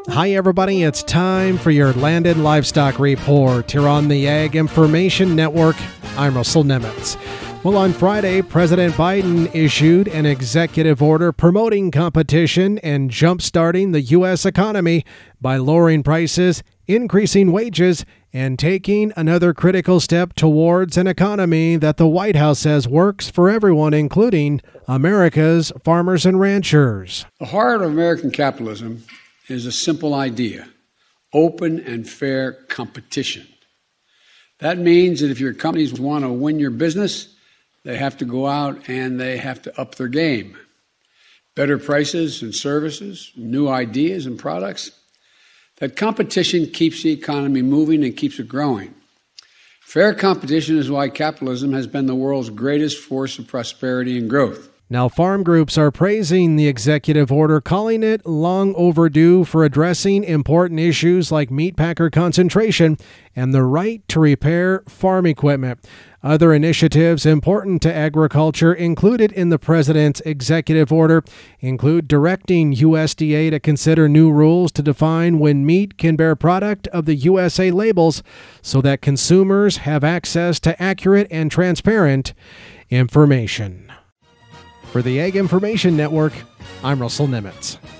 Hi, everybody. It's time for your Landed Livestock Report here on the Ag Information Network. I'm Russell Nemitz. Well, on Friday, President Biden issued an executive order promoting competition and jump-starting the U.S. economy by lowering prices, increasing wages, and taking another critical step towards an economy that the White House says works for everyone, including America's farmers and ranchers. The heart of American capitalism is a simple idea: open and fair competition. That means that if your companies want to win your business, they have to go out and they have to up their game. Better prices and services, new ideas and products. That competition keeps the economy moving and keeps it growing. Fair competition is why capitalism has been the world's greatest force of prosperity and growth. Now, farm groups are praising the executive order, calling it long overdue for addressing important issues like meat packer concentration and the right to repair farm equipment. Other initiatives important to agriculture included in the president's executive order include directing USDA to consider new rules to define when meat can bear product of the USA labels so that consumers have access to accurate and transparent information. For the Ag Information Network, I'm Russell Nemitz.